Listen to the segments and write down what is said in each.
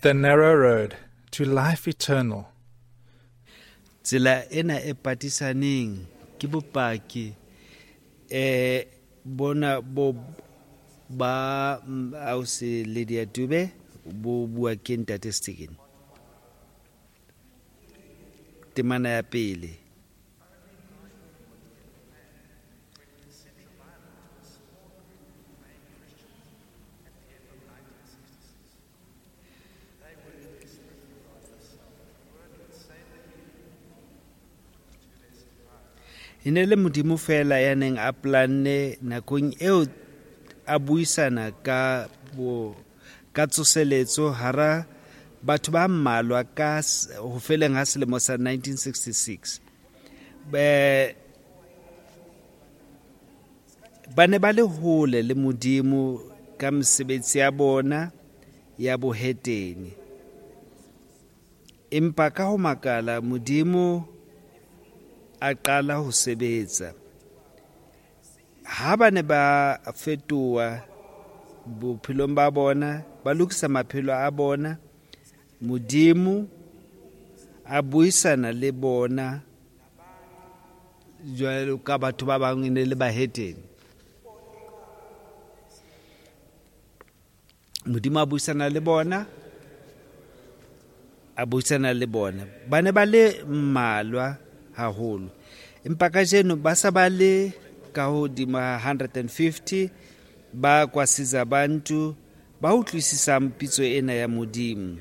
The narrow road to life eternal. Tsela ena e patisaneng ke bopaki bona bo ba ausi Lydia Dube bo bua ke Ntate Stigen. Temana ya pele. Inele Modimo fela ya neng a planne nakong eo a buisana ka tsoseletso hara batho ba mmalwa ka ho feleng ha selemo sa 1966. Ba ne ba le hole le Modimo ka mesebetsi ya bona ya boheteni. Empa ka ho makala Modimo a qala ho sebetsa. Ha ba ne ba fetoha bophelong ba bona, ba lokisa maphelo a bona, Modimo a buisana le bona jwalo ka batho ba bang ne le baheteni. Modimo a buisana le bona, ba ne ba le mmalwa haholo. Empa kajeno ba sa ba le ka hodima 150 ba kwasiza bantu ba utlwisisang pitso ena ya Modimo.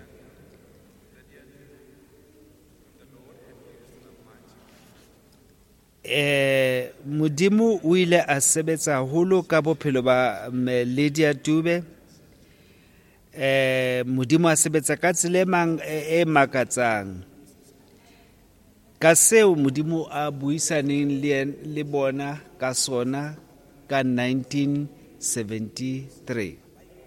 Modimo o ile a sebetsa haholo ka bophelo ba Lydia Dube. Modimo a sebetsa ka tsela e makatsang. Ka seo Modimo a buisaneng le bona ka sona ka 1973.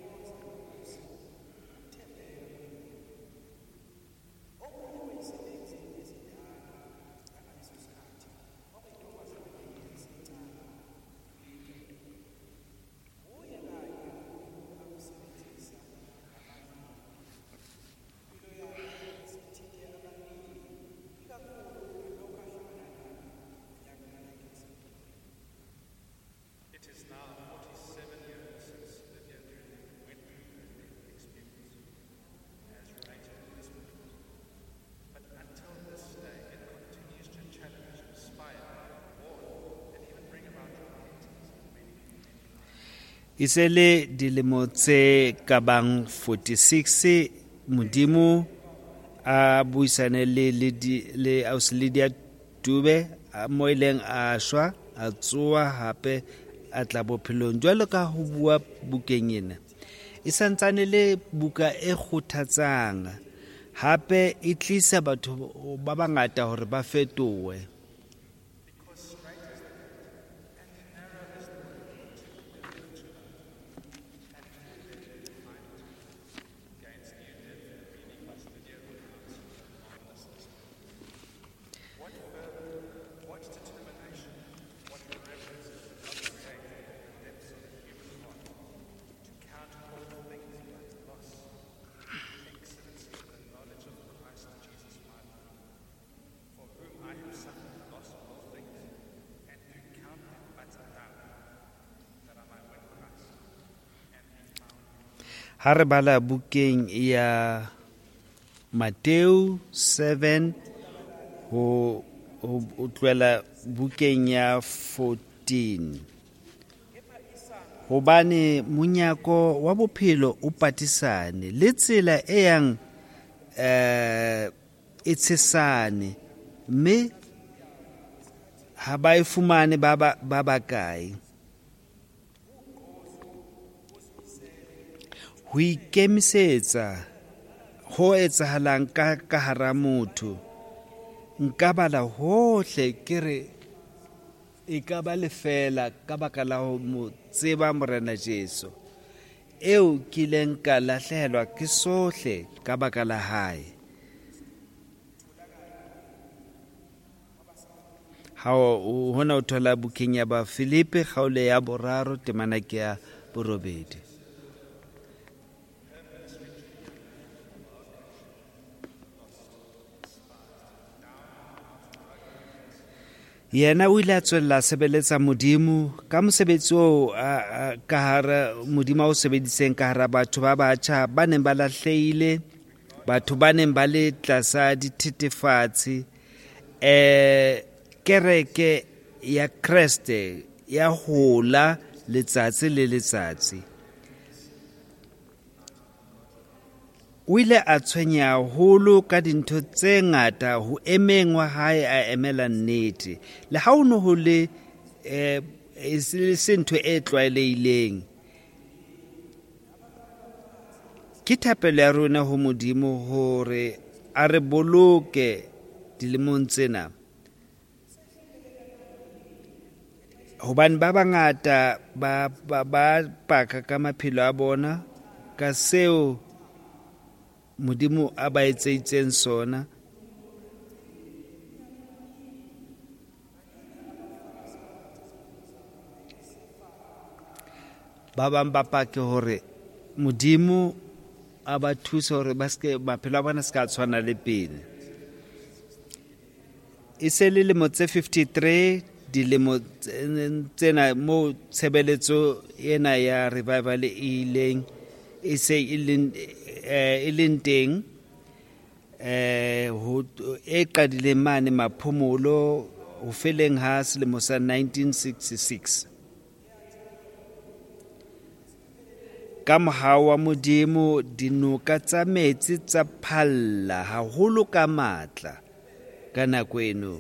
Isele dilemo tse kabang 46 Modimo a buisane le ausi Lydia Dube mo ileng a shwa a tsoa hape a tla bophelong jwalo ka ho bua bukeng ena. E santsane le buka e kgothatsang hape e tlisa batho ba bangata hore ba fetohe. Ha re bala bukeng ya Mateo 7 ho tloela bukeng ya 14. Hobane monyako wa bophelo o patisane le tsela e yang e tshesane, mme ha ba e fumane ba bakae. Ho ikemisetsa ho etsahalang ka hara motho, nka bala hohle ke re e ka ba lefela ka baka la ho mo tseba Morena Jesu, eo ke ileng ka lahlehelwa ke sohle ka baka la hae. Hona o thola bukeng ya ba Filipi kgaolo ya 3 temana ke ya 8. yena o ile a tswella sebeletsa modimo ka mosebetsi o ka hara modimo o sebediseng ka hara batho ba batjha ba neng ba lahlehile, batho ba neng ba le tlasa dithethefatsi. Kereke ya Kreste ya hola letsatsi le letsatsi. O ile a tshwenya haholo ka dintho tse ngata ho emeng wa hae a emela nnete, le ha o no ho le se ntho e tlwaelehileng. Ke thapelo ya rona ho modimo hore a re boloke dilemong tsena, hobane ba bangata ba paka ka maphelo a bona ka seo modimo a ba etseitseng sona. Ba bang ba pake hore modimo a ba thusa hore maphelo a bona ska tshwana le pele. E se le lemo tse 53 dilemo tsena mo tshebeletso ena ya revival e se e leng teng, e qadileng mane Maphomolo ho feleng ha selemo sa 1966. Ka mohau wa modimo dinoka tsa metsi tsa phalla haholo ka matla ka nako eno.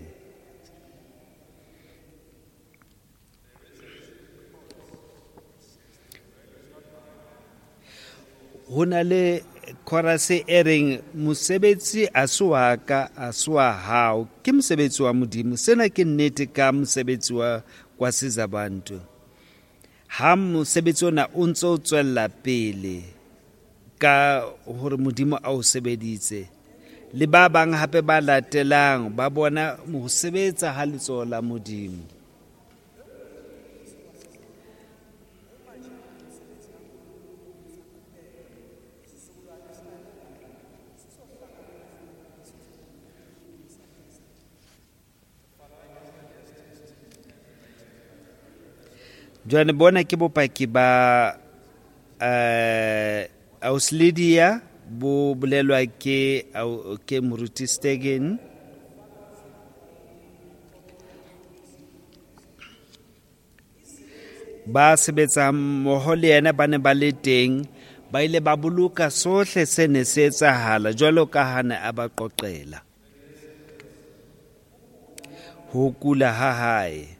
Ho na le chorus e reng mosebetsi a se wa ka a se wa hao, ke mosebetsi wa modimo. Sena ke nnete ka mosebetsi wa KwaSizaBantu. Ha mosebetsi ona o ntso tswella pele ka hore modimo a o sebeditse, le ba bang hape ba latelang ba bona mo sebetsa ha letsoho la modimo. Jwane bona ke bopaki ba Ausi Lydia bo bolelwa ke moruti Stegen. Ba sebetsa mmoho le yena ba ne ba le teng, ba ile ba boloka sohle se ne se etsahala jwalo ka hana a ba qoqela ho kula ha hae.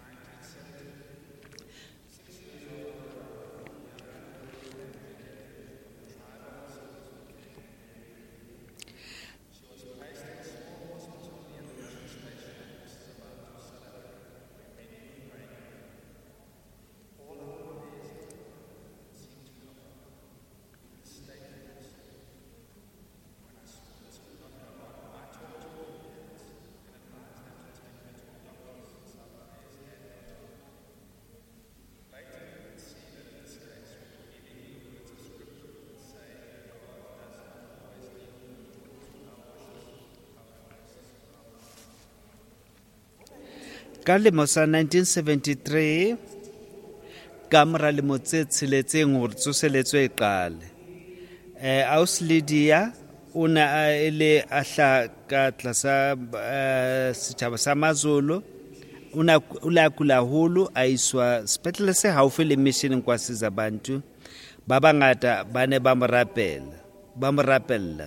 Ka lemo sa 1973, ka mora lemo tse tsheletseng hore tsoseletso e qale, Ausi Lydia o ne a ile a hla ka tlasa setjhaba sa Mazulu. O le a kula haholo, a iswa sepetlele se haufi le mission KwaSizaBantu. Ba bangata ba ne ba mo rapella.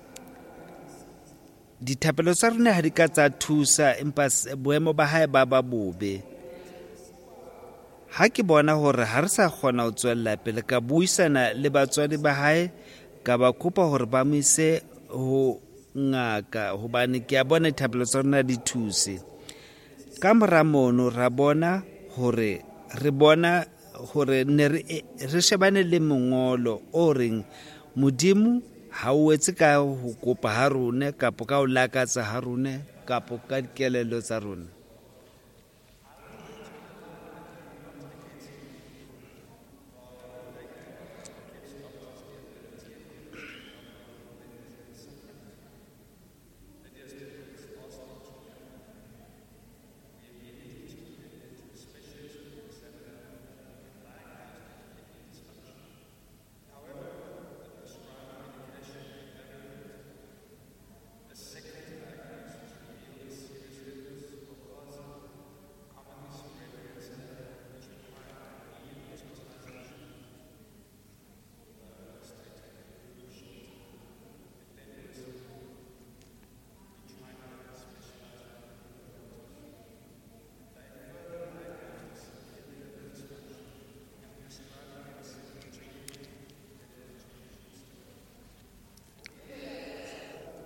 Dithapelo tsa rona ha di ka tsa thusa, empa boemo ba hae ba bobe. Ha ke bona hore ha re sa kgona ho tswella pele, ka buisana le batswadi ba hae, ka ba kopa hore ba mo ise ho ngaka hobane ke a bona dithapelo tsa rona di thuse. Ka mora mono re bona hore ne re shebane le mongolo o reng modimo ha o etse ka ho kopa ha rona kapo ka ho lakatsa ha rona kapo ka dikelello tsa rona.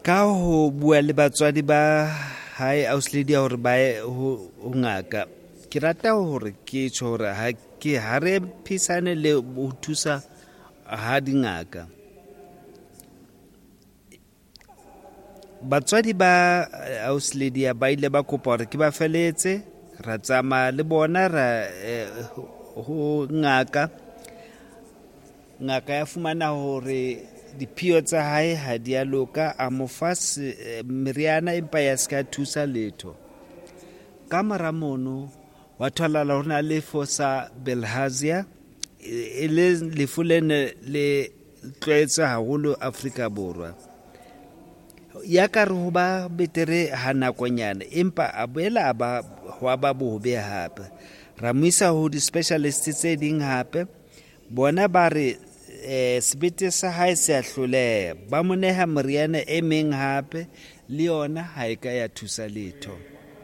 ka ho bua le batswadi ba hae Ausi hore ba ye ho ngaka, ke rata hore ke tjho hore ha re phisane le ho thusa ha dingaka. Batswadi ba Ausi ba ile ba kopa hore ke ba feletse, ra tsamaya le bona ra ho ngaka ya fumana hore diphio tsa hae ha di a loka, a mo fa meriana empa ya ska thusa letho. Ka mora mono wa tholala ho na le fosa bilharzia, e le lefu lene le tlwaetse haholo Afrika Borwa. Ya ka re ho ba betere ha nakonyana, empa a boela a ba bobe hape. Ra mo isa ho di-specialist tse ding hape, bona ba re sebete sa hae se a hloleha, ba mo neha meriana e meng hape, le yona ha e ka ya thusa letho.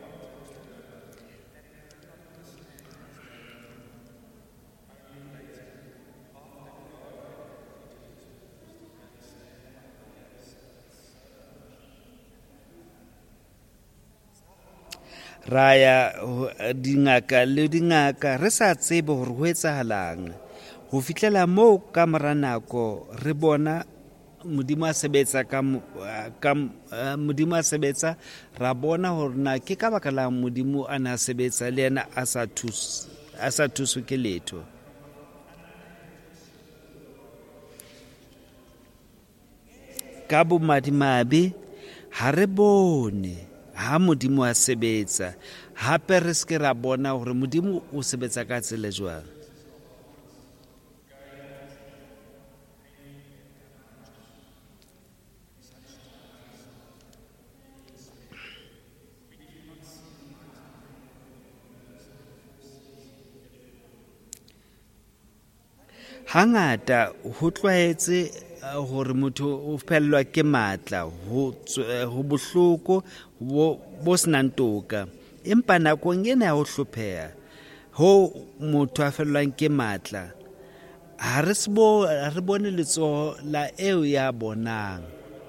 Raya dingaka re sa tsebe hore ho etsahalang, ho fihlela moo ka mora nako re bona Modimo a sebetsa, ra bona hore na ke ka baka la Modimo a na sebetsa le yena a sa thuswe ke letho. Ka bomadimabe ha re bone ha Modimo a sebetsa, hape re ske ra bona hore Modimo o sebetsa ka tsela jwang. Hangata ho tlwaetse hore motho o fellwa ke matla, ho bohloko bo senang toka, empa nakong ena ya ho hlopheha ho motho a fellwang ke matla, ha re bone letsoho la eo ya bonang.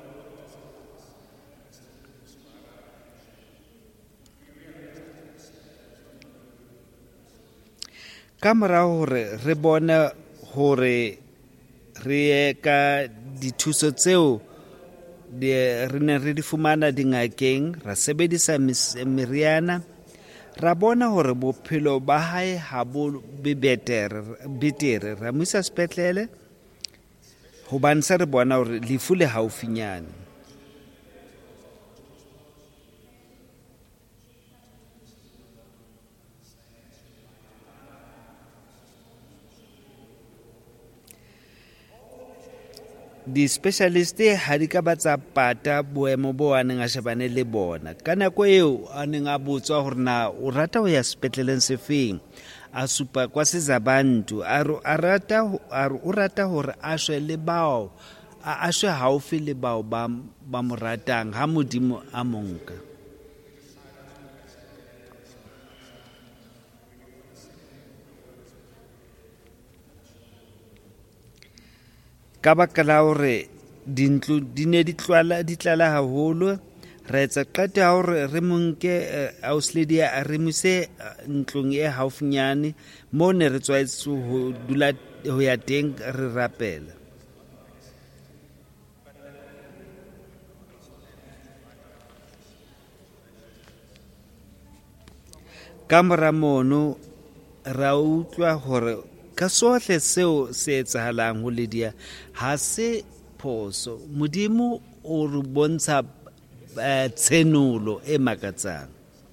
Ka mora hore re bone hore re ye ka dithuso tseo re ne re di fumana dingakeng, ra sebedisa meriana, ra bona hore bophelo ba hae ha bo be betere, ra mo isa sepetlele hobane se re bona hore lefu le haufinyane. Di-specialist ha di ka ba tsa pata boemo bo a neng a shebane le bona. Ka nako eo a neng a botswa hore na o rata ho ya sepetleleng se feng, a supa kwa Sezabantu, a o rata hore a shwe haufi le bao ba mo ratang ha Modimo a monka. Ka baka la hore dintlo di ne di tlala haholo, ra etsa qeto ya hore re monke Ausi a re mise ntlong e haufinyane moo ne re tswaetse ho ya teng re rapela. Ka mora mono ra utlwa hore ka sohle seo se etsahalang ho Lydia ha se phoso. Modimo o re bontsha tshenolo e makatsang.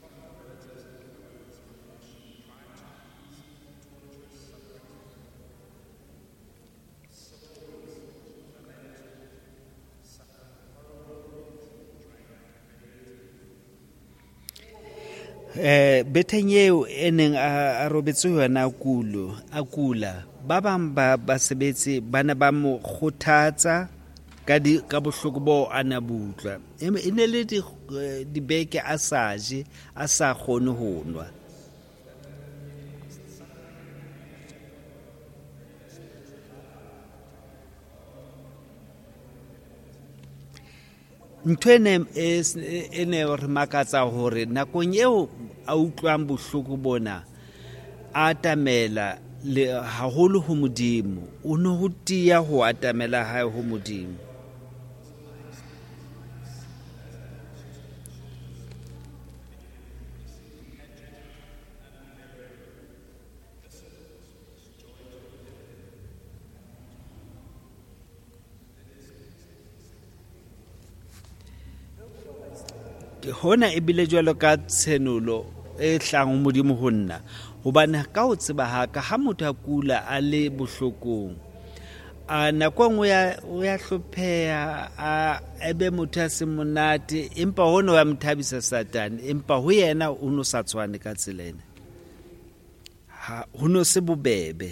Betheng eo e neng a robetse yona a kula, ba bang ba basebetsi ba ne ba mo kgothatsa ka bohloko bo a na butlwa. E ne le dibeke a sa je, a sa kgone ho nwa. ntho e ne re makatsa hore nakong eo a utlwang bohloko bona a atamela le haholo ho Modimo o no ho tia ho atamela hae ho Modimo. Hona e bile jwalo ka tshenolo e hlang Modimo ho nna hobane ka o tseba ha ka ha motho a kula a le bohlokong a nako nngwe o ya hlopheha a ebe motho a se monate empa hona wa mthabisa Satane empa ho yena o no sa tshwane ka tselena ha ho no se bobebe.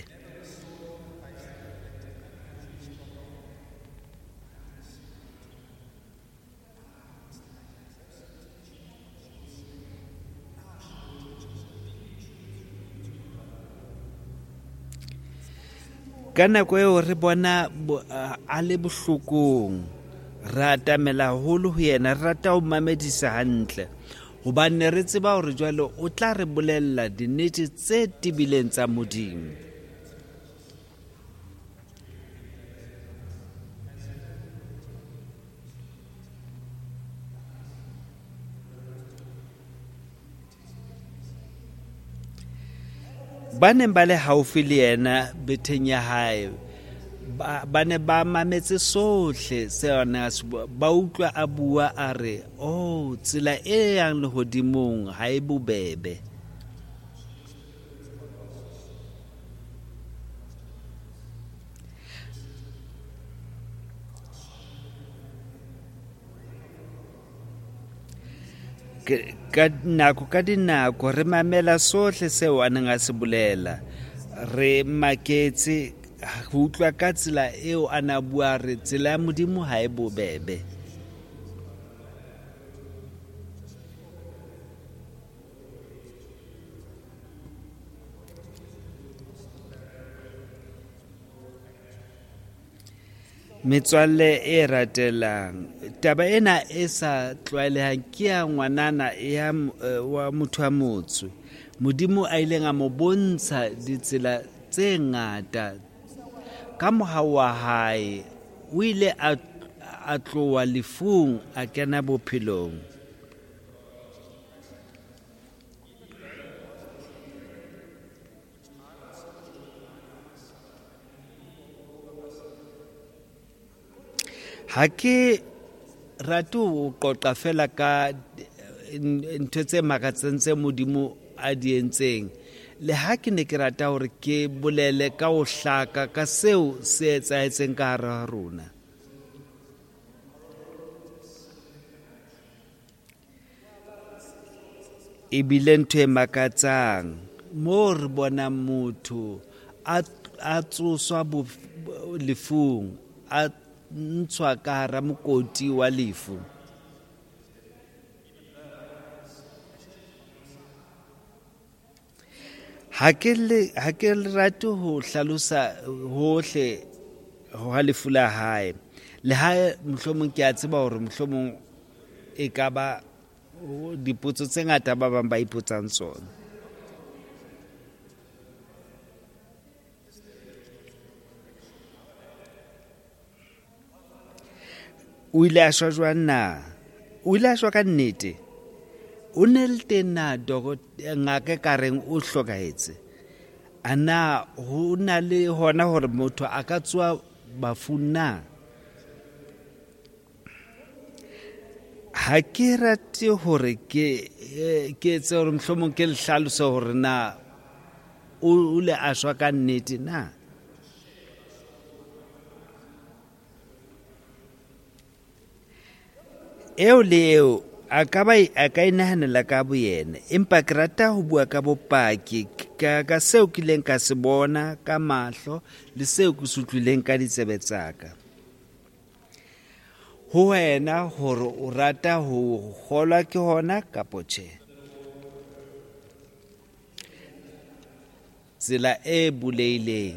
Ka nako eo re bona a le bohlokong re atamela haholo ho yena, re rata ho mamedisa hantle hobane re tseba hore jwalo o tla re bolella dinnete tse tibileng tsa Modimo. Ba neng ba le haufi le yena betheng ya hae ba ne ba mametse sohle seana ba utlwa a bua a re tsela e yang lehodimong ha e bobebe. Ka dinako re mamela sohle seo a neng a se bolela, re maketse ho utlwa ka tsela eo a na bua re tsela ya Modimo ha e bobebe. Metswalle e ratelang, taba ena e sa tlwaelehang ke ya ngwanana wa motho a motsho. Modimo a ileng a mo bontsha ditsela tse ngata ka mohau wa hae, o ile a tloha lefung a kena bophelong. Ha ke rate ho qoqa fela ka ntho tse makatsang tse Modimo a di entseng, le ha ke ne ke rata hore ke bolele ka ho hlaka ka seo se etsahetseng ka hara rona. E bile ntho e makatsang moo re bonang motho a tsoswa lefung, a ntshwa ka hara mokoti wa lefu. Ha ke rate ho hlalosa hohle ho lefu la hae, le ha mohlomong ke a tseba hore mohlomong e ka ba dipotso tse ngata ba bang ba ipotsang tsona. O ile a shwa jwang na? O ile a shwa ka nnete? O ne le teng na ngaka ka reng o hlokahetse? A na ho na le hona hore motho a ka tswa bafung na? Ha ke rate hore ke etse hore mohlomong ke le hlalose hore na o le a shwa ka nnete na? Eo le eo a ka inahanela ka boyena, empa ke rata ho bua ka bopaki ka seo ke ileng ka se bona ka mahlo le seo ke se utlwileng ka ditsebe tsaka. Ho wena hore o rata ho kgolwa ke hona kapo tjhe. Tsela e buleileng.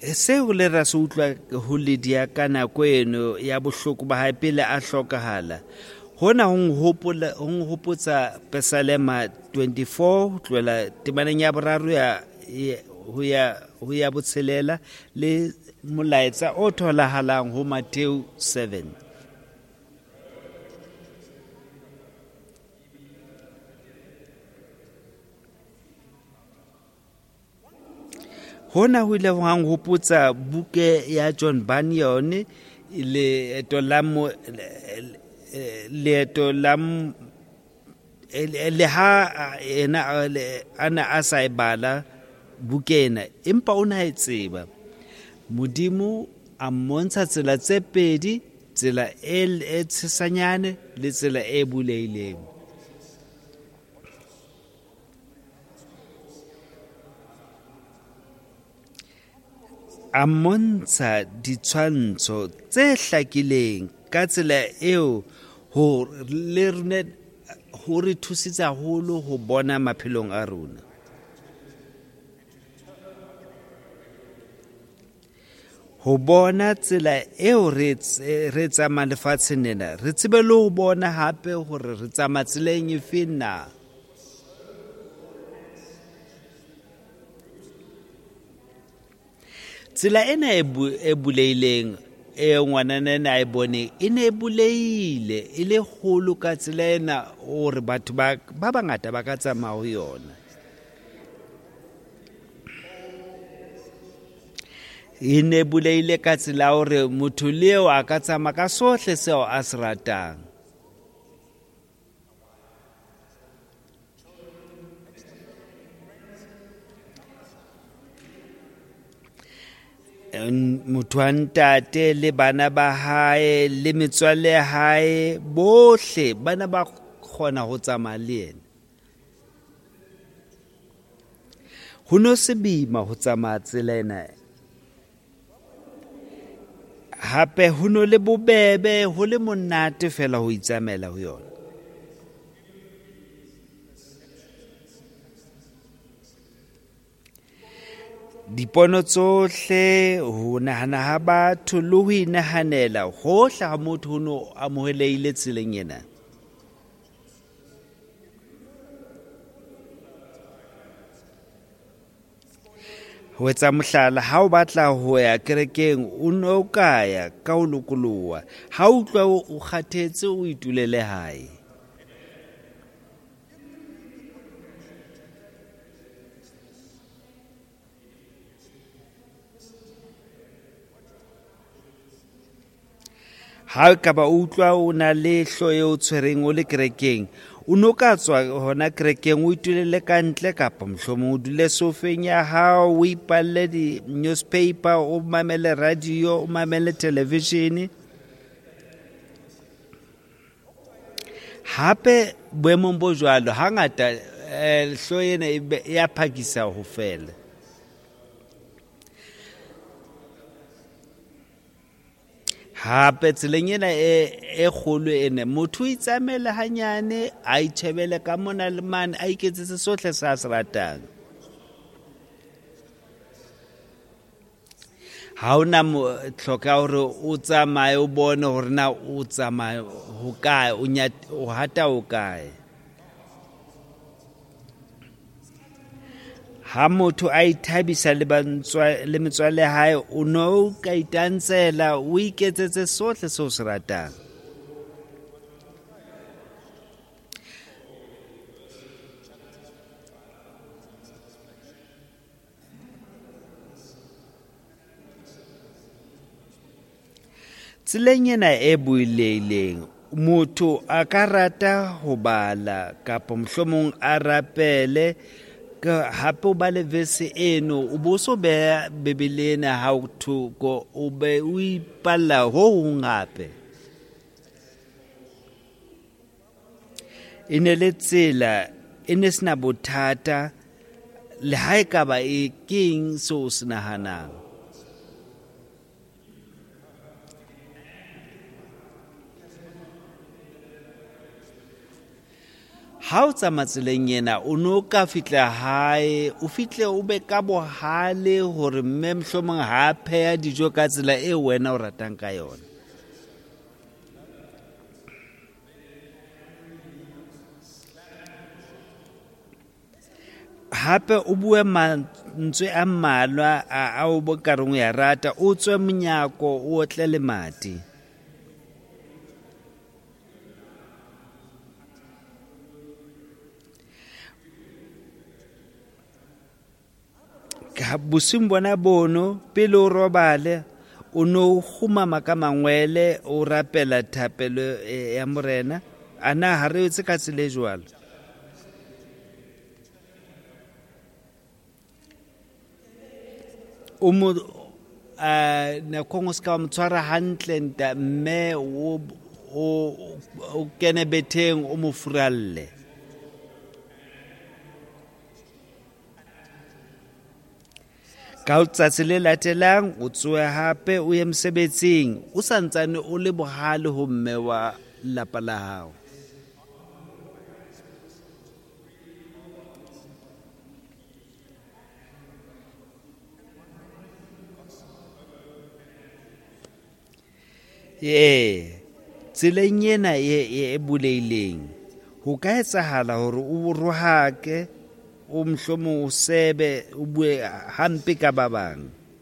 seo le ra se utlwa ho Lydia ka nako eno ya bohloko ba hae pele a hlokahala hona ho nghopotsa Psalma 24 ho tloela temaneng ya boraro ho ya botshelela le molaetsa o tholahalang ho Matthew 7. Hona ho ile hang hopotsa buke ya John Bunyan leeto la le ha ena ana a sa e bala bukena empa o na e tseba Modimo a mmontsha tsela tse pedi, tsela e tshesanyane le tsela e buleileng. A mmontsha ditshwantsho tse hlakileng ka tsela eo ho re thusitse haholo ho bona maphelong a rona. Ho bona tsela eo re tsamaya lefatsheng lena, re tsebe le ho bona hape hore re tsamaya tseleng efeng na. Tsela ena e buleileng e ngwanana a e bone e ne e buleile e le kgolo ka tsela ena hore batho ba bangata ba ka tsamaya ho yona. E ne buleile ka tsela hore motho leo a ka tsamaya ka sohle seo a se ratang. Motho wa ntate le bana ba hae le metswalle ya hae bohle bana ba kgona ho tsamaya le yena. Ho no se boima ho tsamaya tsela ena, hape ho no le bobebe, ho le monate fela ho itsamaela ho yona. Dipono tsohle, ho nahana ha batho le ho inahanela hohle ha motho ho no amoheleile tseleng ena. Ho etsa mohlala, ha o batla ho ya kerekeng o no ka ya ka ho lokoloha, ha o utlwa o kgathetse o itulele hae. Ha ka ba utlwa o na le hloho eo tshwereng o le kerekeng, o no ka tswa hona kerekeng o itulele ka ntle kapa mohlomong o dule sofeng ya hao o ipalle di-newspaper, o mamele radio, o mamele television. Hape boemong bo jwalo hangata hloho ena e a phakisa ho fela. Hape tseleng ena e kgolo ene motho o itsamaela hanyane a itjhebele ka mona le mane a iketsetse sohle sa se ratang. Ha ona hloka hore o tsamaye o bone hore na o tsamaya ho kae, o hata ho kae. Ha motho a ithabisa le metswalle ya hae, o no ka itantsela o iketsetse sohle seo se ratang. Tseleng ena e buleileng, motho a ka rata ho bala kapa mohlomong a rapele, hape o bale verse eno o bo so beha Bebeleng ha o thoko, o be o ipalla ho hong hape. E ne le tsela e ne sena bothata le ha e ka ba e keng seo se nahanang. ha o tsamaya tseleng ena o no ka fitla hae o fihle o be ka bohale hore mme mohlomong ha a pheha dijo ka tsela e wena o ratang ka yona. Hape o bue mantswe a mmalwa a o bo ka reng o ya rata, o tswe monyako o otle le mati. Bosing bona bono pele o robale o no khumama ka mangwele o rapela thapelo ya morena ana ha re etse ka tsele jwalo. O mo na kongo ska mtshwara hantle nta mme o kene betheng o mo furalle. Ka tsatsi le latelang o tsohe hape o ye mosebetsing o santsane o le bohale ho mme wa lapa la hao. Tseleng ena e buleileng ho ka etsahala hore o rohake o mohlomong o sebe o bue hampe ka ba bang.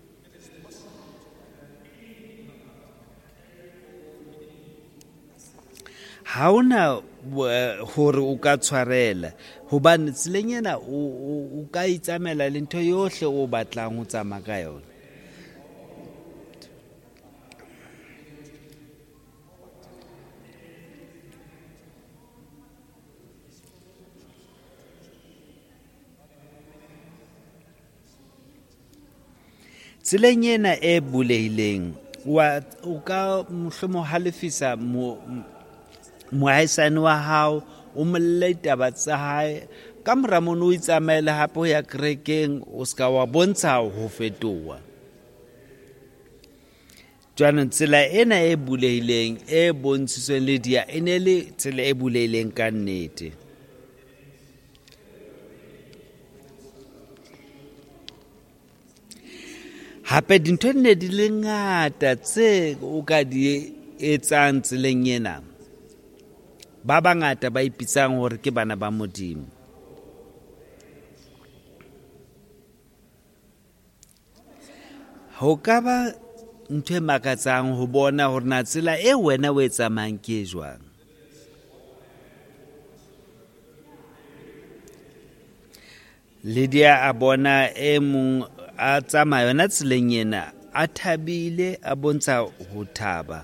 Ha ona hore o ka tshwarela hobane tseleng ena o ka itsamela le ntho yohle o batlang ho tsamaya ka yona. Tseleng ena e bulehileng o ka mohlomong halefisa mohaisane wa hao o molle taba tsa hae ka mora mono o itsamaele hape ho ya kerekeng o ska wa bontsha ho fetoha. Jwanong tsela ena e bulehileng e bontshitsweng le dia e ne le tsela e bulehileng ka nnete. Hape dintho ne di le ngata tse o ka di etsang tseleng ena. Ba bangata ba ipitsang hore ke bana ba Modimo. Ho ka ba ntho e makatsang ho bona hore na tsela e wena o e tsamayang ke e jwang. Lydia a bona e mong a tsamaya yona tseleng ena a thabile a bontsha ho thaba.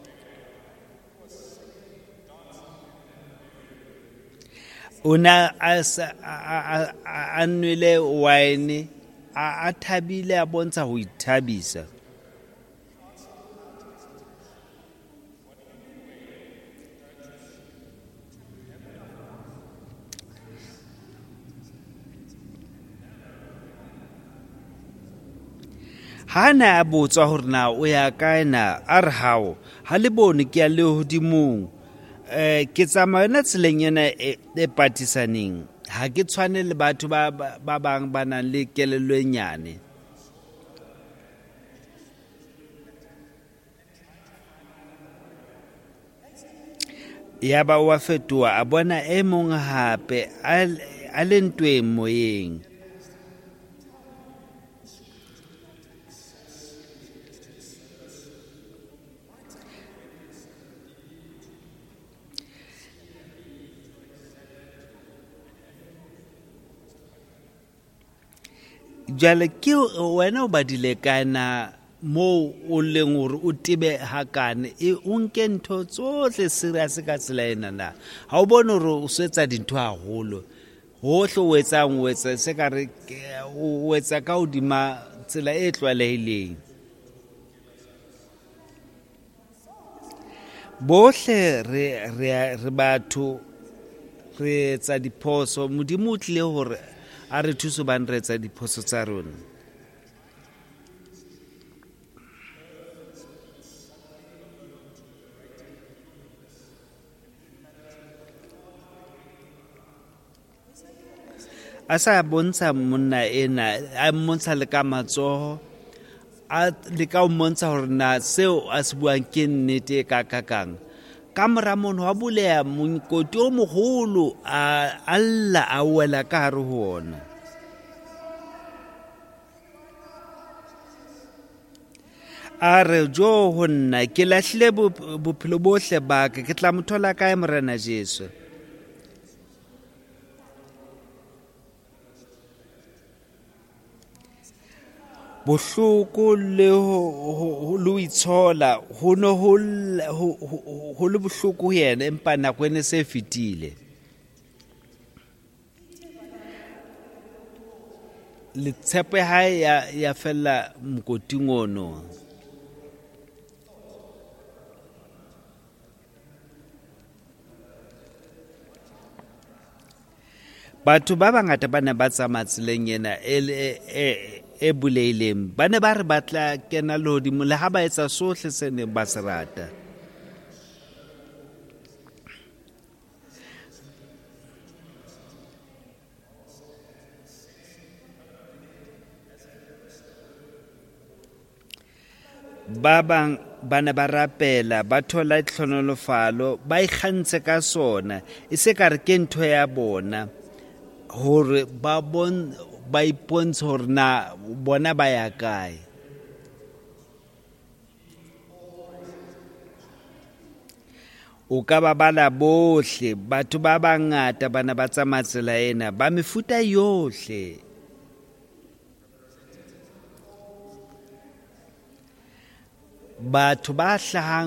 Ona a nwele wine a thabile a bontsha ho ithabisa. Hana a botswa hore na o ya kae na a re hao ha le bone ke ya le hodimong ke tsamaya yona tseleng ena e patisaneng ha ke tshwane le batho ba bang ba nang le kelello e nyane. Ya ba wa fetoha a bona e mong hape a le ntweng moyeng. Jale ke wena o badile kana mo o leng hore o tebe hakane o nke ntho tsohle serious ka tsela ena na ha o bone hore o swetsa dintho haholo hohle o etsang o etsa se ka re o etsa ka hodima tsela e tlwaelehileng. Bohle re batho re etsa diphoso. Modimo o tlile hore a re thuso bang re etsa diphoso tsa rona. a sa bontsha monna ena a mmontsha le ka matsoho a le ka mmontsha hore na seo a se buang ke nnete ka kakang ka mora mono wa buleha monkoti o mogolo a alla a wela ka hare ho ona a re jo ho nna ke lahlile bophelo bohle ba ka ke tla mothola kae morena Jesu bohloko le ho itshola ho no ho le bohloko yena empa nako ene se fetile le tshepe ha ya fella mokoting ono batho ba bangata ba ne ba tsamaya tseleng ena e buleileng ba ne ba re batla kena lehodimo le ha ba etsa sohle se ne ba se rata ba bang ba ne ba rapela ba thola tlhonolofalo ba ikgantshe ka sona e se ka re ke ntho ya bona hore ba ipontshe hore na bona ba ya kae o ka ba bala bohle batho ba bangata bana ba tsamaya tsela ena ba mefuta yohle batho ba hlahang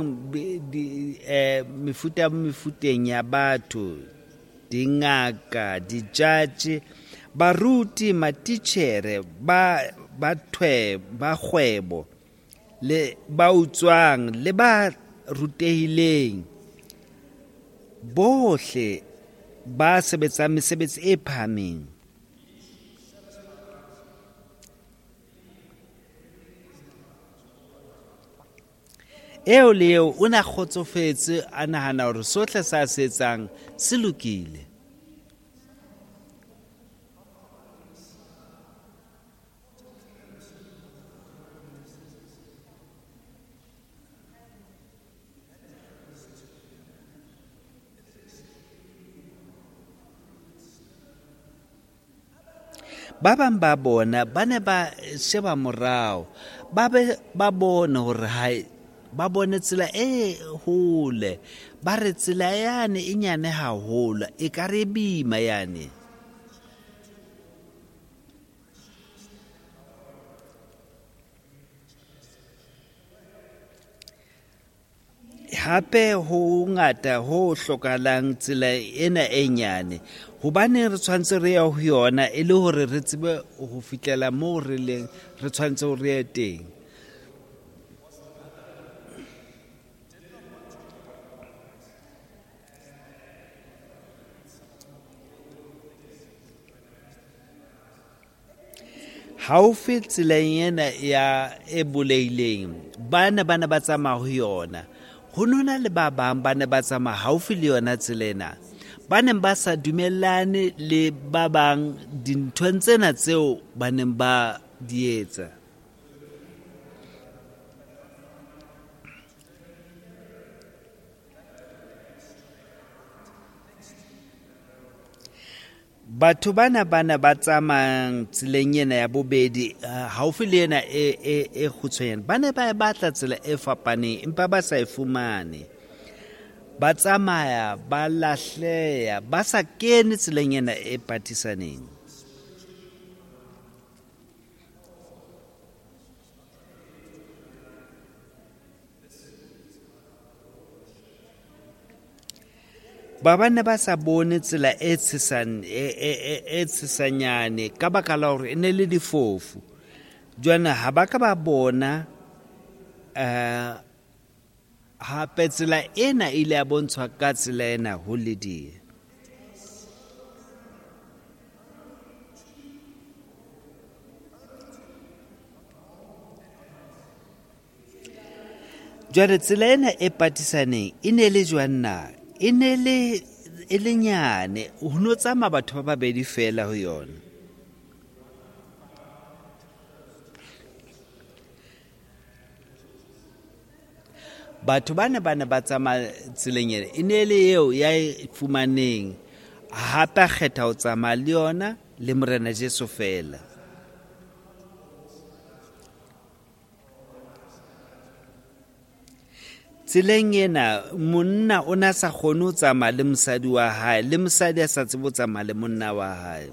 mefuteng ya batho dingaka dijudge baruti matitjhere ba kgwebo le ba utswang le ba rutehileng bohle ba sebetsang mesebetsi e phahameng eo leo o na kgotsofetse a nahana hore sohle sa se etsang se lokile ba bang ba bona ba ne ba sheba morao ba bona hore hae ba bone tsela e hole ba re tsela yane e nyane haholo e ka re bima yane hape ho ngata ho hlokahalang tsela ena e nyane hobane re tshwantse re ya ho yona e le hore re tsebe ho fihlela moo re leng re tshwantse ho re ye teng haufi tseleng ena ya e buleileng bana ba tsamaya ho yona ho nona le ba bang ba ne ba tsamaya haufi le yona tselena ba neng ba sa dumellane le ba bang dinthong tsena tseo ba neng ba di etsa batho bana ba tsamayang tseleng ena ya bobedi haufi le ena e kgutshwanyane ba ne ba batla tsela e fapaneng empa ba sa e fumane ba tsamaya ba lahleha ba sa kene tseleng ena e patisaneng ba bana ba sa bone tsela e tshesanyane ka baka la hore e ne le difofu jwana ha ba ka ba bona hape tsela ena ile ya bontshwa ka tsela ena ho Lydia jwana tsela ena e patisaneng e ne le jwana e ne le nyane ho no tsamaya batho ba babedi fela ho yona batho ba ne ba tsamaya tseleng ena e ne le eo ya e fumaneng hape a kgetha ho tsamaya le yona le Morena Jesu fela. Tseleng ena monna o na sa kgone ho tsamaya le mosadi wa hae, le mosadi a sa tsebe ho tsamaya le monna wa hae.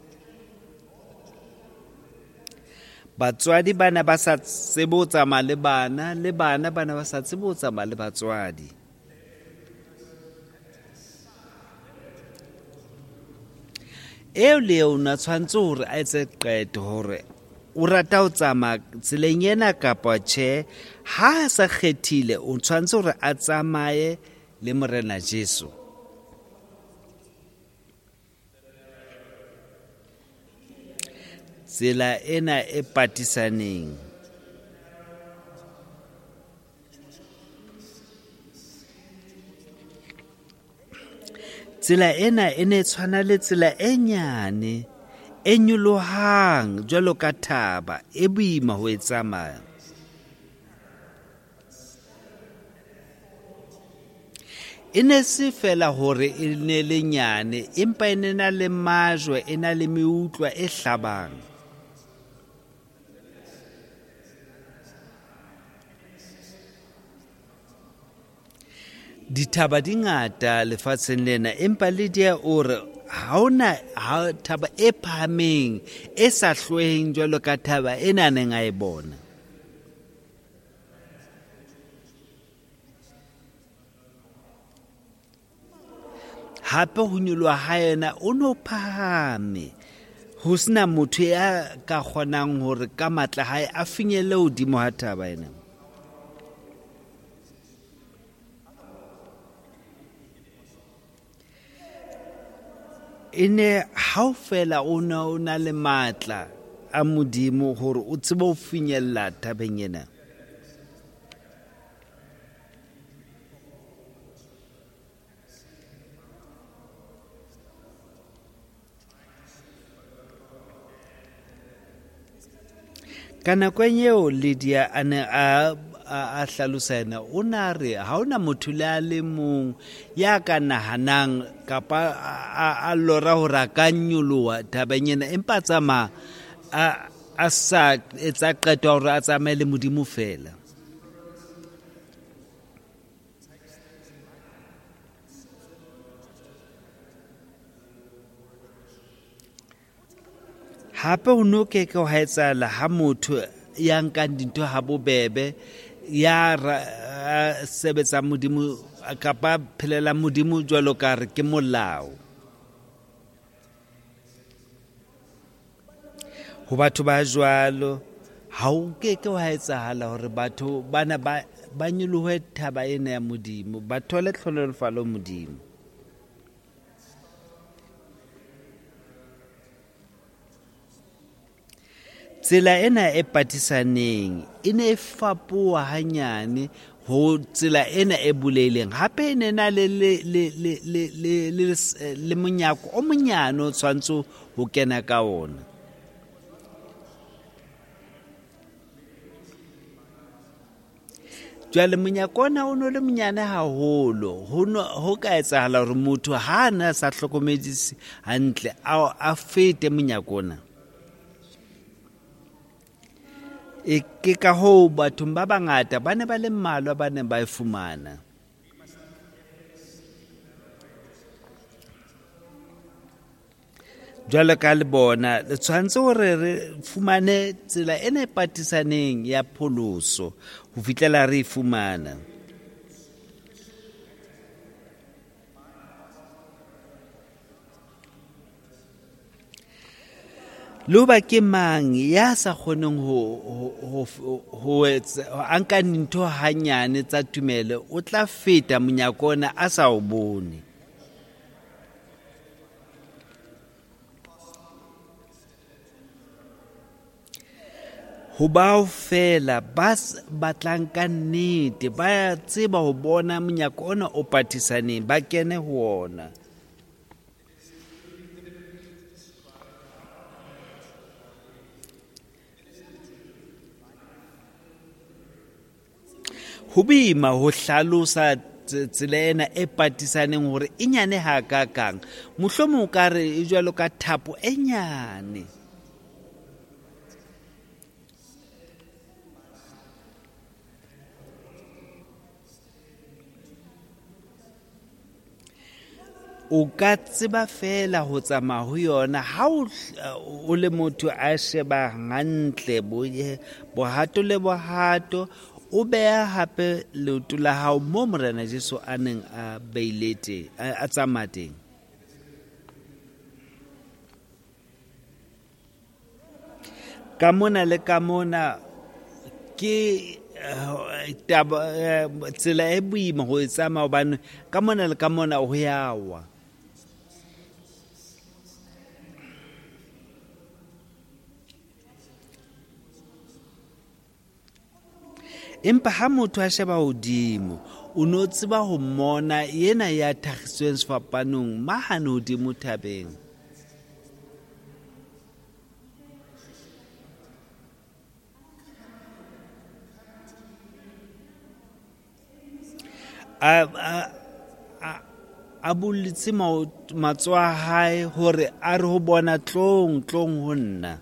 Batswadi bana ba sa tsebe ho tsamaya le bana bana ba sa tsebe ho tsamaya le batswadi. Eo le yona tshwantse hore a etse qeto hore o rata ho tsamaya tseleng ena kapa tjhe. Ha a sa kgethile o tshwantse hore a tsamaye le Morena Jesu. Tsela ena e patisaneng. Tsela ena e ne tshwana le tsela e nyane e nyolohang jwalo ka thaba e boima ho e tsamaya. E ne se fela hore e ne le nyane, empa e ne na le majwe, e na le meutlwa e hlabang. Dithaba di ngata lefatsheng lena, empa Lydia o re ha ona thaba e phahameng e sa hlweng jwalo ka thaba ena neng a e bona. Hape ho nyoloha ha yena o no phahame, ho sena motho ya ka kgonang hore ka matla hae a finyelle hodimo ha thaba ena. E ne hao fela o na le matla a Modimo hore o tsebe ho finyella thabeng ena. Ka nakong eo Lydia a ne a hlalosa yena, o na re ha ona motho le a le mong ya ka nahanang kapa a lora hore a ka nyoloha tabeng ena, empa tsamaya a sa etsa qeto hore a tsamaye le Modimo fela. Hape ho no ke ho etsahala ha motho ya nkang dintho ha bobebe, ya sebetsa Modimo kapa phelela Modimo jwalo ka re ke molao. Ho batho ba jwalo ha o ke wa etsahala hore batho bana ba nyolohe thaba ena ya Modimo, ba thole tlholofalo Modimo. Tsela ena e patisaneng e ne e fapoha hanyane ho tsela ena e bulehileng, hape e ne na le monyako o monyane o tshwantse ho kena ka ona. Jwale monyako ona o no le monyane haholo, ho ka etsahala hore motho ha na sa hlokomedise hantle a fete monyako ona. Ke ka hoo bathong ba bangata ba ne ba le mmalwa ba ne ba e fumana. Jwalo ka le bona le tshwantse hore re fumane tsela ena e patisaneng ya pholoso ho fihlela re e fumana. Le ba ke mang ya sa kgoneng ho anka ntho hanyane tsa tumelo, o tla feta monyako ona a sa o bone. Ho bao fela ba batlang ka nnete, ba tseba ho bona monyako ona o patisaneng, ba kene ho ona. ho boima ho hlalosa tsela ena e patisaneng hore e nyane ha kakang, mohlomong o ka re e jwalo ka thapo e nyane. O ka tseba fela ho tsamaya ho yona ha o le motho a sheba hantle bohato le bohato, o beha hape leoto la hao mo Morena Jesu a neng a beile teng, a tsamaya teng. Ka mona le ka mona ke tsela e boima ho e tsamaya hobane ka mona le ka mona ho yawa. Empa ha motho a sheba hodimo, o no tseba ho mmona yena ya thagisweng sefapanong mahane hodimo thabeng. A bullitse matsoho a hae hore a re ho bona tlong ho nna.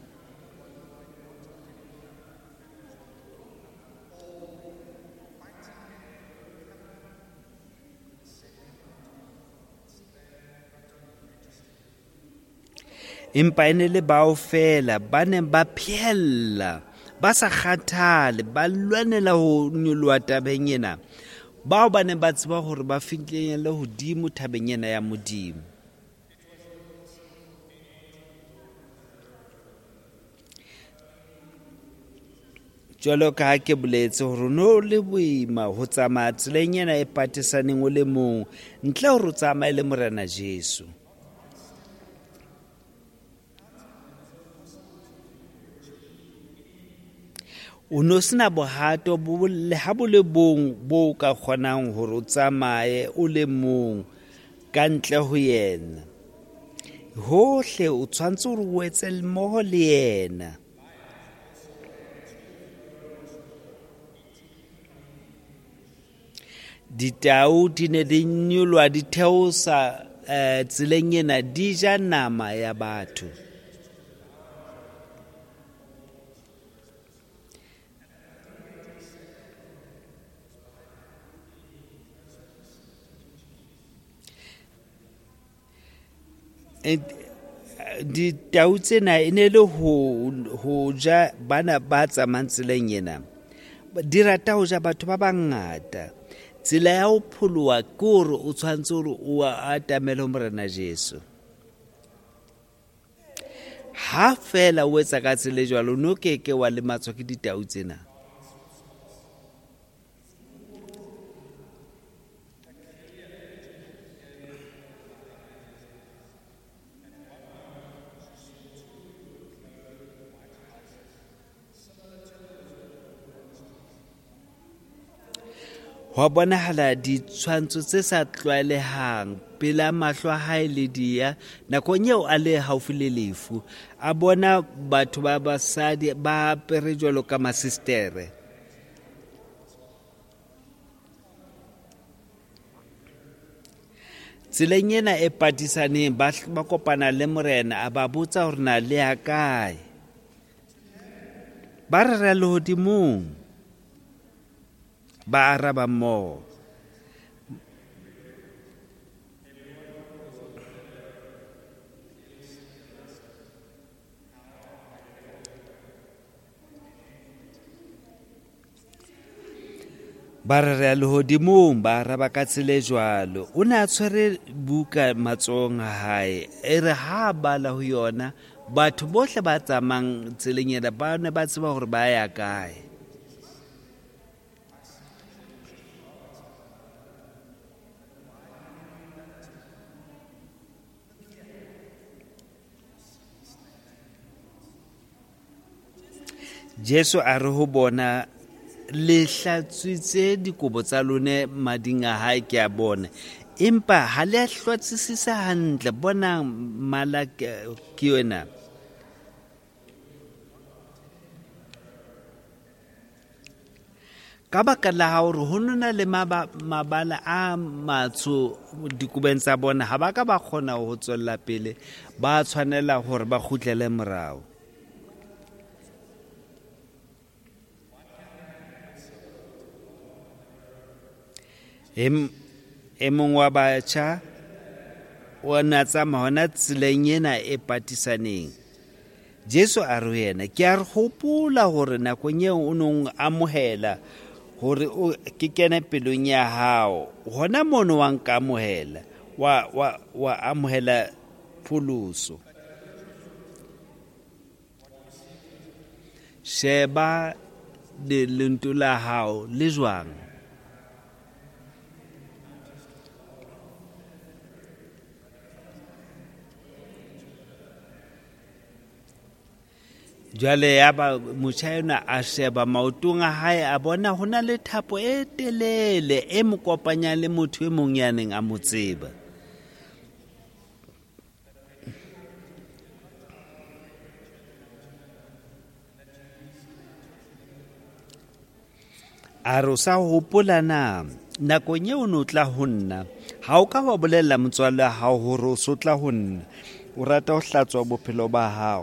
Empa ene le bao fela ba neng ba phehella, ba sa kgathale, ba lwanela ho nyoloha tabeng ena, bao ba neng ba tseba hore ba fihlelle hodimo tabeng ena ya Modimo. Jwalo ka ha ke boletse hore no le boima ho tsamaya tseleng ena e patisaneng o le mong, ntle hore o tsamaye le Morena Jesu. O no sena bohato ha bo le bong bo ka kgonang hore o tsamaye o le mong ka ntle ho yena. Hohle o tshwantse hore o etse mmoho le yena. Ditau di ne di nyolwa di theosa tseleng ena, di ja nama ya batho. Ditau tsena e ne le ho ja bana ba tsamayang tseleng ena, di rata ho ja batho ba bangata. Tsela ya ho pholoha ke hore o tshwantse hore o atamele ho Morena Jesu. Ha fela o etsa ka tsela e jwalo, no keke wa lematswa ke ditau tsena. Ho bonahala ditshwantsho tse sa tlwaelehang pela mahlo a hae le dia nakong eo a le haufi le lefu, a bona batho ba basadi ba apere jwalo ka masistere. Tseleng ena e patisaneng ba kopana le Morena, a ba botsa hore na le ya kae. Ba rera lehodimong, ba araba mmoho. Ba rera lehodimong, ba araba ka tsela e jwalo. O ne a tshwere buka matsohong a hae, e re ha bala ho yona, batho bohle ba tsamayang tseleng ena ba ne ba tseba hore ba ya kae. Jesu a re ho bona, le hlatswitse dikobo tsa lone mading a hae ke a bona, empa ha le a hlwatsisisa hantle. Bona mala ke yona. Ka ka baka la hore ho nona le mabala a matsho dikubeng tsa bona ha ba ka ba kgona ho tswella pele ba tshwanela hore ba khutlele morao. E mong wa batjha o na tsamaya hona tseleng ena e patisaneng. Jesu a re yena, ke a re hopola hore nakong eo o nong amohela hore ke kene pelong ya hao, hona mono wa nka amohela wa amohela pholoso. Sheba lento la hao le jwang. Jwale ya ba motjha a sheba maotong a hae a bona hona le thapo e telele e mo kopanyang le motho e mong ya neng a mo tseba. A re o sa hopola na nakong eo o ne o tla ho nna, ha o ka wa bolella motswalle wa hao hore o so tla ho nna, o rata ho hlatswa bophelo ba hao.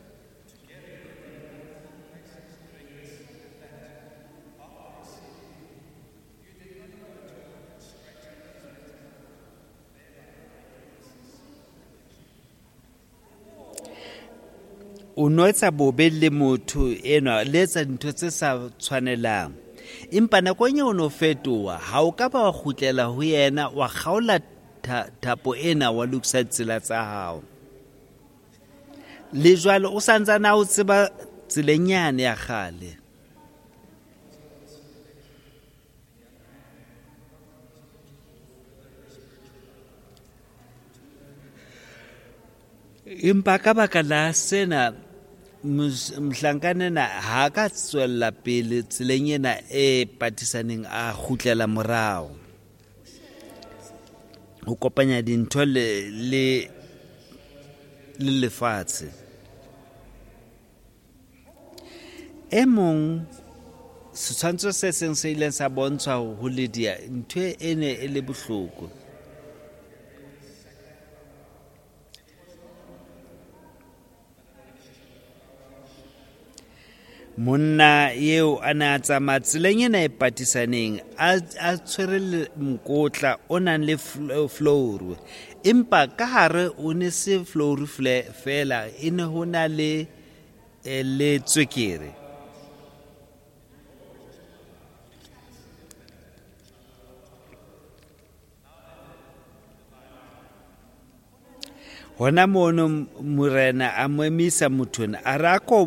O no etsa bobe le motho enwa le etsa dintho tse sa tshwanelang, empa nakong eo o no fetoha, ha o ka ba wa kgutlela ho yena wa kgaola thapo ena wa lokisa tsela tsa hao. Le jwale o santsana o tseba tseleng ya kgale. Empa ka baka la sena mhlankana ha ka tswella pele tseleng ena e patisaneng a kgutlela morao. Ho kopanya dintho le lefatshe. E mong setshwantsho se seng se ileng sa bontshwa ho Lydia, ntho ene e le bohloko. Monna eo a na tsamaya tseleng ena e patisaneng a tshwere mokotla o nang le flouru, empa ka hare o ne se flouru fela, e ne ho na le tswekere. Hona mono morena a mo emisa mothona a re ako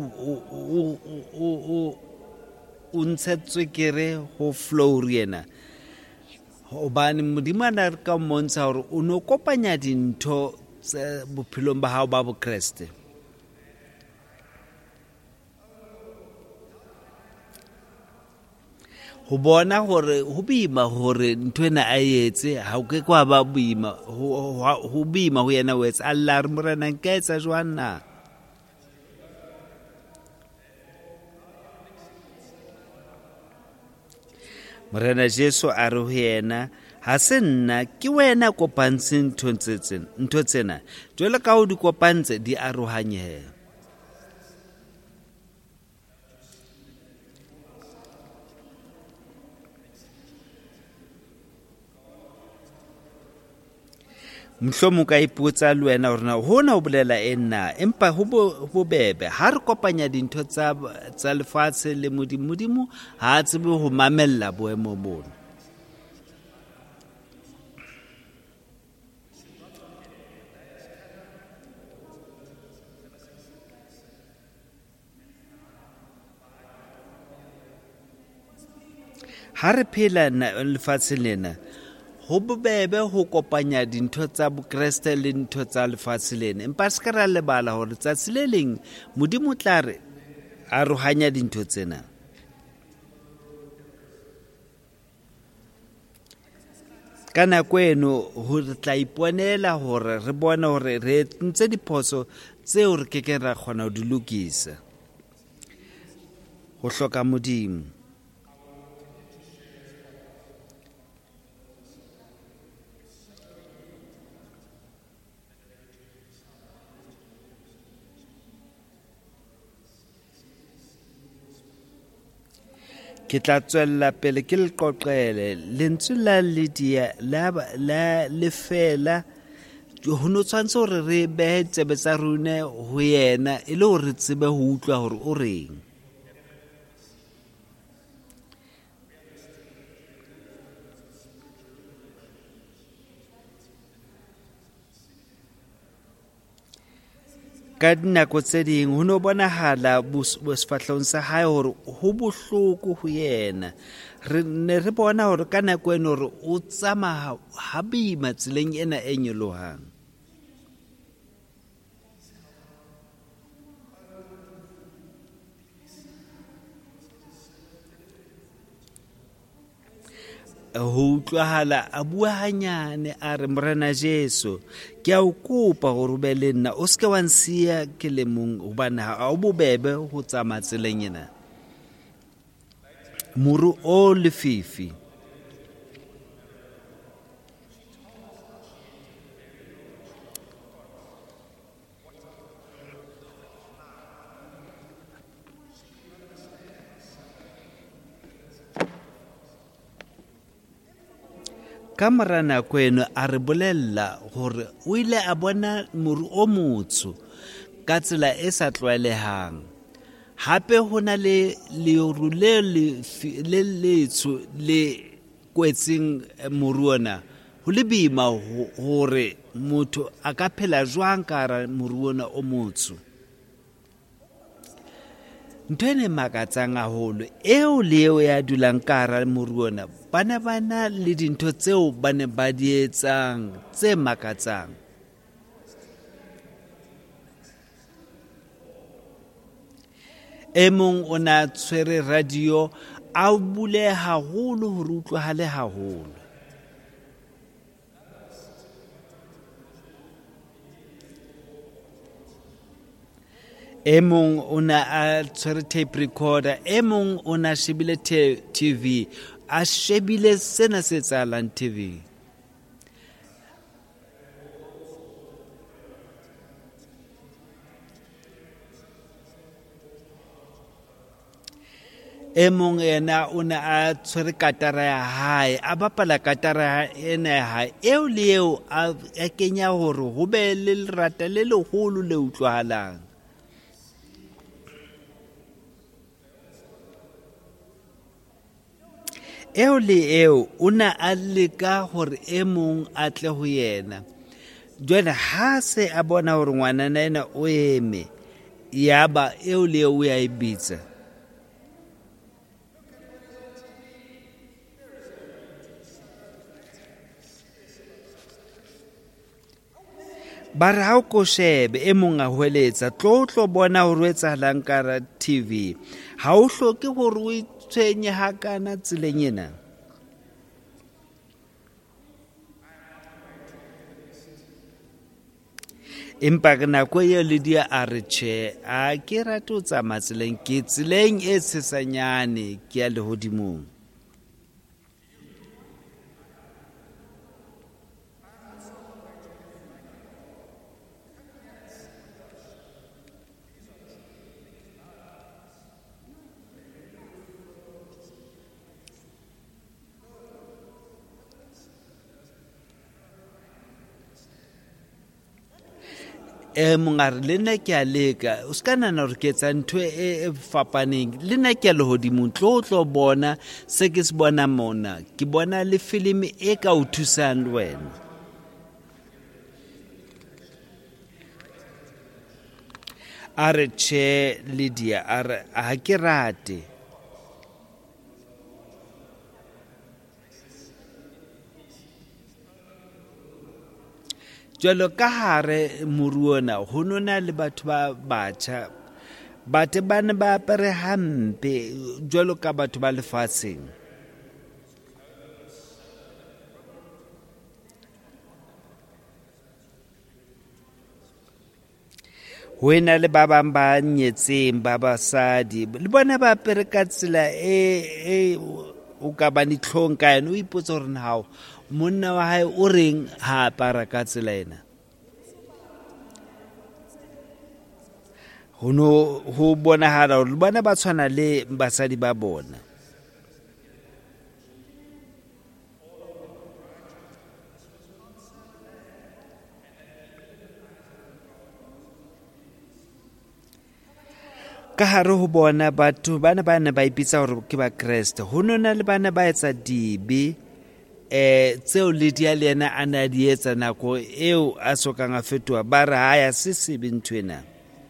o ntshe tswekere ho flour yena, hobane Modimo ana re ka mmontsha hore o no kopanya dintho tsa bophelong ba hao ba bokreste. Ho bona hore ho boima hore ntho ena a etse, ha o ke kwa ba boima ho boima ho yena o etsa. Allah re morena nka etsa jwang na? Morena Jesu a re ho yena, ha se nna, ke wena kopantse ntho tsena, jwale ka ho di kopantse di arohanyeha. Mohlomong ka ipotsa le wena hore na hona o bolela enna, empa ho bobebe ha re kopanya dintho tsa lefatshe le Modimo ha tsebe ho mamella boemo bona. Ha re phela lefatshe lena, ho bobebe ho kopanya dintho tsa bokreste le dintho tsa lefatshe lena, empa se ka ra lebala hore tsatsi le leng Modimo tla re arohanya dintho tsena. Ka nako eno ho tla iponela hore re bone hore re ntse diphoso tseo re ke ra kgona ho di lokisa. Ho hloka Modimo. ke tla tswella pele ke le qoqele lentswe la Lydia la lefela ho no tshwantse hore re behe tsebe tsa rona ho yena e le hore re tsebe ho utlwa hore o reng. Ka dinako tse ding ho no bonahala sefahlehong sa hae hore ho bohloko ho yena. Re ne re bona hore ka nako eno hore o tsamaya ha boima tseleng ena e nyolohang. Ho utlwahala a bua hanyane a re, Morena Jesu, ke a o kopa hore o be le nna, o seke wa nsiya ke le mong hobane ha o bobebe ho tsamaya tseleng ena. Moru o lefifi. Ka mora nako eno a re bolella hore o ile a bona moru o motsho ka tsela e sa tlwaelehang. Hape ho na le leoru le letsho le kwetseng moru ona. Ho le boima hore motho a ka phela jwang ka hara moru ona o motsho. Ntho ene makatsang haholo eo le eo ya dulang ka hara moru ona bana le dintho tseo ba ne ba di etsang tse makatsang. E mong o na tshwere radio a bule haholo hore utlwahale haholo. E mong o na a tshwere tape recorder, e mong o na shebile TV, a shebile sena se etsahalang TV. E mong ena o na a tshwere katara ya hae, a bapala katara ena ya hae eo le eo a kenya hore ho be le lerata le leholo le utlwahalang. Eo le eo o na a leka hore e mong a tle ho yena. Jwale ha se a bona hore ngwanana ena o eme, yaba eo le eo o ya e bitsa. Ba re ha o ko shebe e mong a hweletsa tlo bona hore o etsahalang ka TV. Ha o hloke hore o tshwenye hakana tseleng ena. Empa ka nako eo Lydia a re tjhe, a ke rate ho tsamaya tseleng, ke tseleng e tshesanyane ke ya lehodimong. Mongare le nna ke a leka, o ska nana hore ke etsa ntho e fapaneng. Le nna ke a lehodimong tlo bona se ke se bona mona, ke bona le filimi e ka o thusang le wena. A re tjhe Lydia, a re ha ke rate. Jwalo ka hare moruona ho nona le batho ba batjha, batho ba ne ba apere hampe jwalo ka batho ba lefatsheng. Ho ena le ba bang ba nyetseng ba basadi le bona ba apere ka tsela e o ka ba ni tlhong ka ena, o ipotsa hore hao monna wa hae o reng ha apara ka tsela ena. Ho bonahala hore bona ba tshwana le basadi ba bona. ka hare ho bona batho bana ba ne ba ipitsa hore ke ba Kreste ho nona le bana ba etsa dibe tseo le dia le yena a na di etsa nako eo a sokang a fetoha ba re ha ya se sebe nthwena.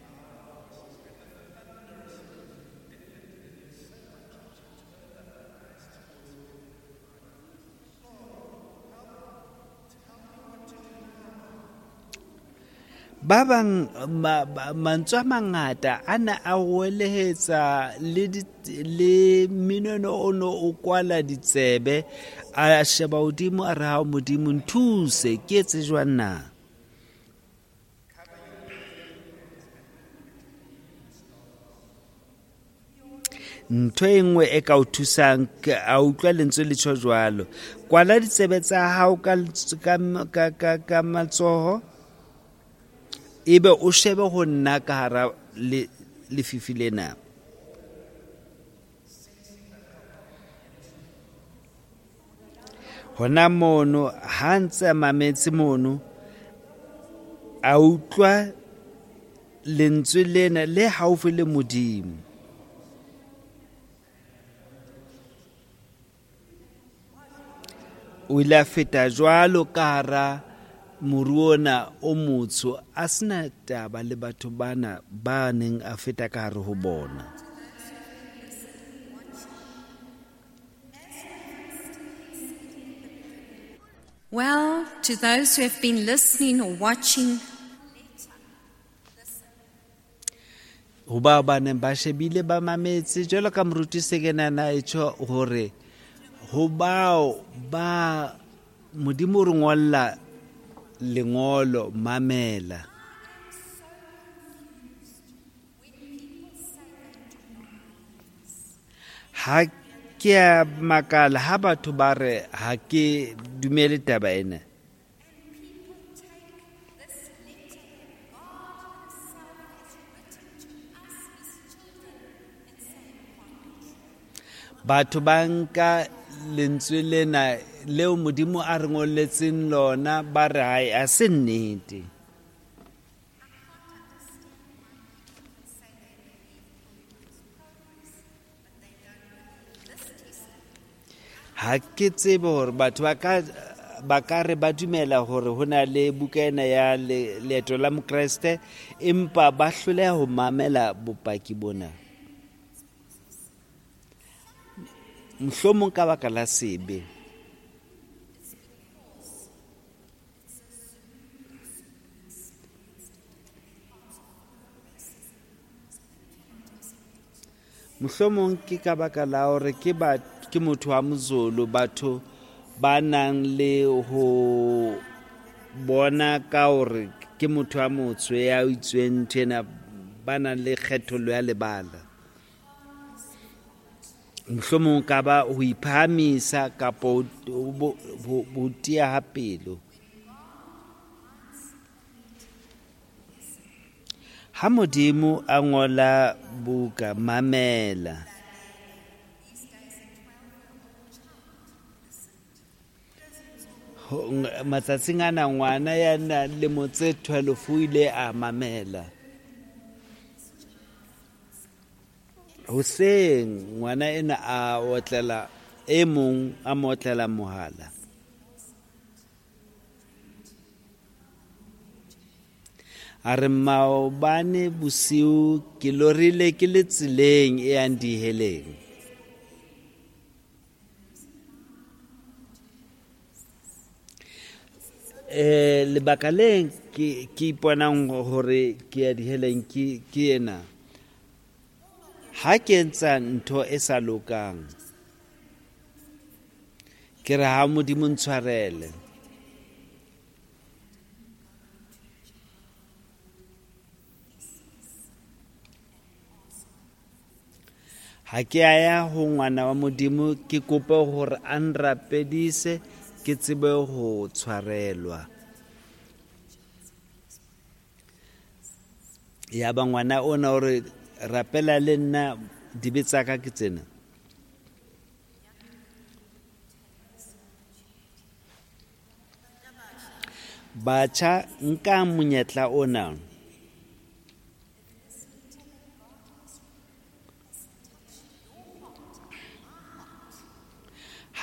Ba bang mantswe a mangata a na a hoelehetsa le minono ono o kwala ditsebe a sheba hodimo a re ha Modimo nthuse ke etse jwang na. Ntho e nngwe e ka o thusang a utlwa lentswe le tjho jwalo, kwala ditsebe tsa hao ka matsoho ebe o shebe ho nna ka hara lefifi lena. Hona mono ha ntse a mametse mono a utlwa lentswe lena le haufi le Modimo. O ile a feta jwalo ka hara moruona o motsho a sena taba le batho bana ba neng a feta ka hare ho bona. Well, to those who have been listening or watching, ho ba neng ba shebile ba mametse jwalo ka moruti sekenana e tjho hore ho bao ba Modimo re ngolla lengolo mamela. Ha ke a makala ha batho ba re ha ke dumele taba ena. Batho ba nka lentswe lena leo Modimo a re ngolletseng lona ba re hai a se nnete. Ha ke tsebe hore batho ba ka re ba dumela hore ho na le buka ena ya leeto la Mokreste empa ba hloleha ho mamela bopaki bona. Mohlomong ka baka la sebe. Mohlomong ke ka baka la hore ke motho wa Mozulu, batho ba nang le ho bona ka hore ke motho wa motsho ya itsweng tjena ba nang le kgethollo ya lebala. Mohlomong ka ba ho iphahamisa kapo ho tia ha pelo. Ha Modimo a ngola buka mamela. Matsatsing ana ngwana ya na le motse 12 ile a mamela. Hoseng ngwana ena a otlela e mong a motlela mohala. A re maobane bosiu ke lorile ke le tseleng e yang diheleng. Lebaka leng ke iponang hore ke ya diheleng ke ena. Ha ke entsa ntho e sa lokang, ke re ha Modimo ntshwarele. Ha ke aya ho ngwana wa Modimo ke kope hore a nrapedise ke tsebe ho tshwarelwa. Ya ba ngwana ona hore rapela le nna dibe tsa ka ke tsena. Batjha nka monyetla ona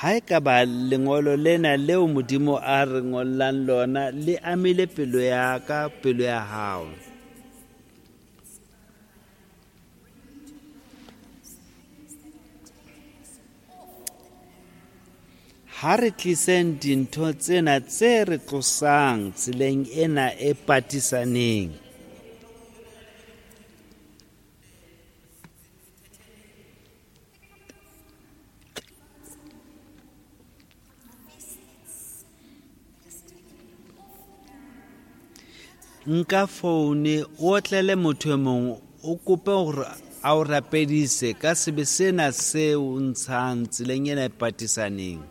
ha e ka ba lengolo lena leo Modimo a re ngollang lona le amile pelo ya ka, pelo ya hao. Ha re tliseng dintho tsena tse re tlosang tseleng ena e patisaneng. Nka foune o tlele motho e mong o kope hore a o rapedise ka sebe sena se o ntshang tseleng ena e patisaneng.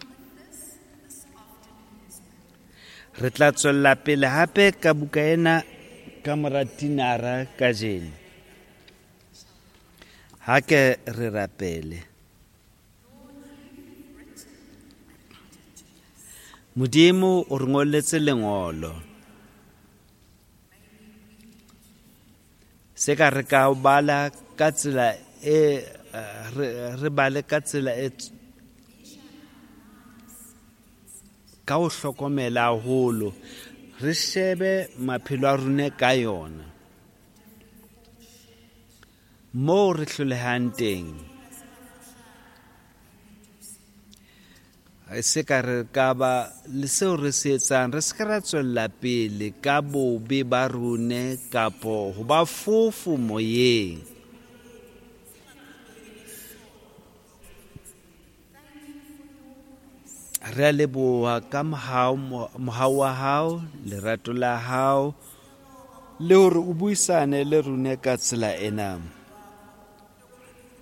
Re tla tswella pele hape ka buka ena ka mora tinara kajeno. Ha ke re rapele. Modimo o re ngolletse lengolo. Se ka re ka bala ka tsela e re bale ka tsela e ka ho hlokomela haholo, re shebe maphelo a rona ka yona. Moo re hlolehang teng. Se ka re ka ba le seo re se etsang, re se ka ra tswella pele ka bobe ba rone kapo ho ba fofu moyeng. Re a leboha ka mohau wa hao, lerato la hao, le hore o buisane le rona ka tsela ena.